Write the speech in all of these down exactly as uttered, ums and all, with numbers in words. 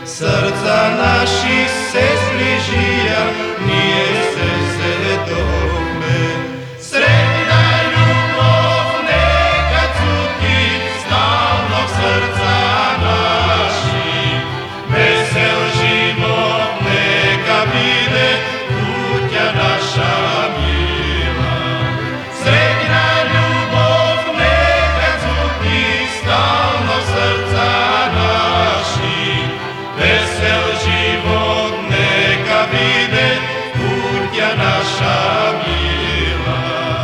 srca naših se zbližija, nije se se dogme. Sretna ljubov neka cuti stalnog srca naših, vesel život neka bide kutja naša mila. Sretna ljubov neka cuti stalnog srca naših, vesel život neka bide kutja naša mila.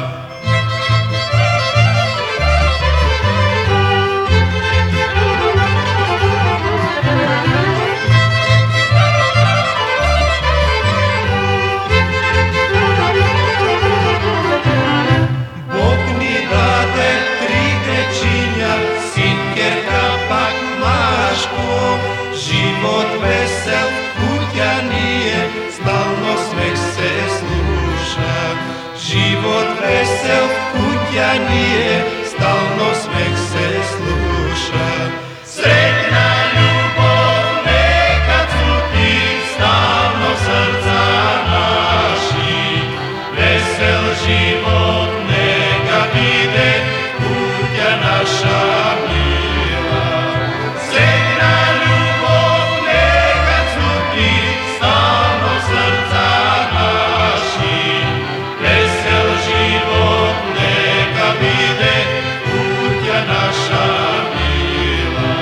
Bog mi dade tri dečinja, sinkerka pak Maško, život vesel kutja nije, stalno smeh se sluša. Život vesel kutja nije, stalno smeh se sluša. Sretna ljubov neka cuti stalno srca naših, vesel život neka bide kutja naša mila. Sretna ljubov neka cuti stalno srca naših, vesel život neka bide kutja naša mila.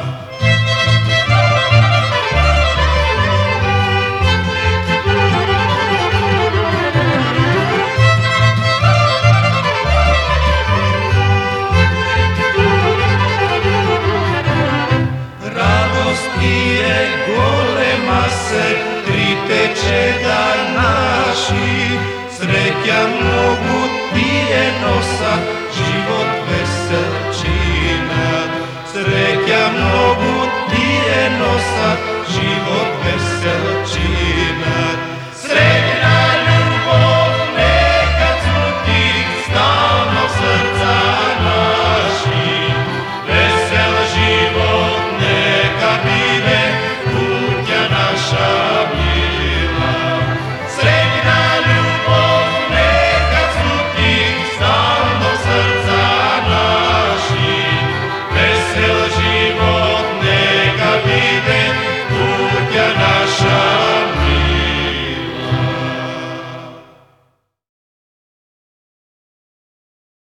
Radosti je golema se, tri tečeda naši, sreća mogu ti je nosa, život vesel činat. Sreća mogu ti je nosa, život vesel činat.